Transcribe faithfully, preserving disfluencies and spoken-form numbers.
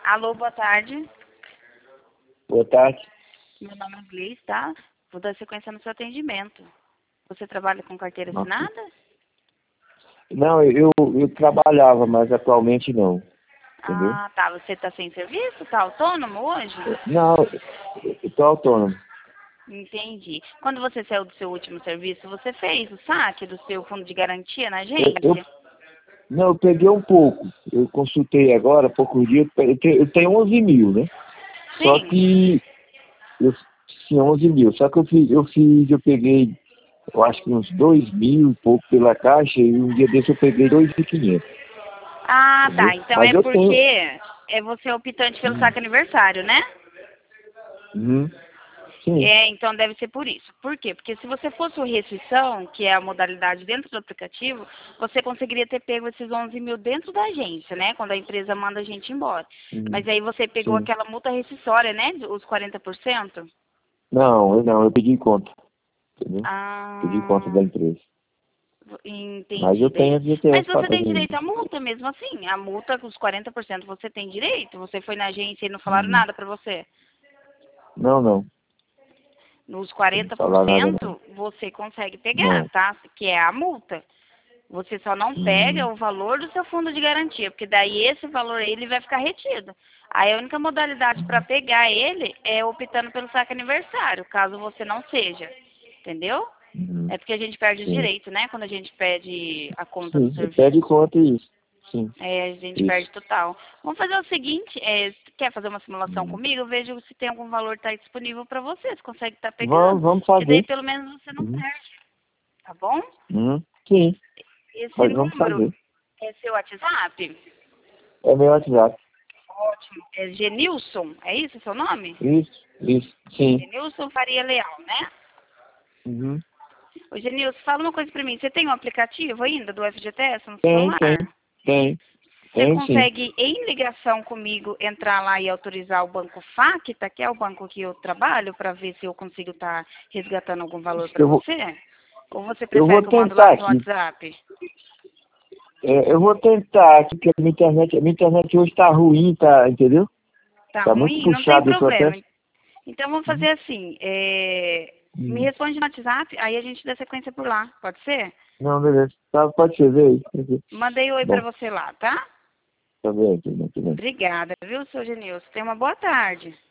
Alô, boa tarde. Boa tarde. Meu nome é Gleice, tá? Vou dar sequência no seu atendimento. Você trabalha com carteira Nossa. assinada? Não, eu, eu trabalhava, mas atualmente não. Entendeu? Ah, tá. Você tá sem serviço? Tá autônomo hoje? Não, eu estou autônomo. Entendi. Quando você saiu do seu último serviço, você fez o saque do seu fundo de garantia na Eu, eu- agência? não, eu peguei um pouco. Eu consultei agora, há poucos dias, eu tenho, eu tenho onze mil, né? Só Sim. que, eu, sim, onze mil. Só que eu fiz, eu fiz, eu peguei, eu acho que uns dois mil e pouco pela caixa, e um dia desse eu peguei dois mil e quinhentos, Ah, entendeu? tá. Então Mas é eu tenho. porque é você optante pelo Hum, saque aniversário, né? uhum, sim. É, então deve ser por isso. Por quê? Porque se você fosse o restrição, que é a modalidade dentro do aplicativo, você conseguiria ter pego esses onze mil dentro da agência, né? Quando a empresa manda a gente embora. Uhum, Mas aí você pegou sim. aquela multa rescisória, né? Os quarenta por cento? Não, eu não, eu pedi conta, entendeu? Pedi conta da Ah, empresa. Mas entendi. eu Daí. tenho Mas F G T S para você tem fazer direito isso. à multa mesmo assim. A multa, os quarenta por cento você tem direito? Você foi na agência e não falaram Uhum. nada pra você? Não, não. Nos Não quarenta por falar nada não. cento você consegue pegar, Não. tá? Que é a multa. Você só não pega Hum, o valor do seu fundo de garantia, porque daí esse valor aí ele vai ficar retido. Aí a única modalidade para pegar ele é optando pelo saque aniversário, caso você não seja. Entendeu? uhum. É porque a gente perde o Sim. direito, né? Quando a gente pede a conta do Sim, eu pede serviço. conta isso. Sim, É, a gente isso. perde total. Vamos fazer o seguinte, é, se quer fazer uma simulação Hum. comigo? Eu vejo se tem algum valor que está disponível para você, se consegue estar pegando. Vamos, vamos Que daí fazer. pelo menos você não Uhum. perde, tá bom? Uhum. Sim, Esse mas vamos número fazer. é seu WhatsApp? É meu WhatsApp. Ótimo. É Genilson, é isso o seu nome? Isso, isso. Sim. Genilson Faria Leal, né? Uhum. Ô Genilson, fala uma coisa pra mim. Você tem um aplicativo ainda do F G T S no Tem, tem, celular? tem. Você Tem sim. consegue, em ligação comigo, entrar lá e autorizar o banco Facta, que é o banco que eu trabalho, para ver se eu consigo estar resgatando algum valor para Eu vou, você? Ou você eu prefere vou que eu mando lá tentar no aqui. WhatsApp? É, eu vou tentar aqui, porque a minha internet, a minha internet hoje tá ruim, tá, entendeu? Tá Tá muito ruim? Não tem puxado esse problema. processo. Então vamos Uhum. fazer assim. é, Me Uhum. responde no WhatsApp, aí a gente dá sequência por lá. Pode ser? Não, beleza. Tá, pode ser, vê aí. Pode ser. Mandei oi para Bom, você lá, tá? tá bem, tudo bem, tudo bem. Obrigada, viu, seu Genilson? Tenha uma boa tarde.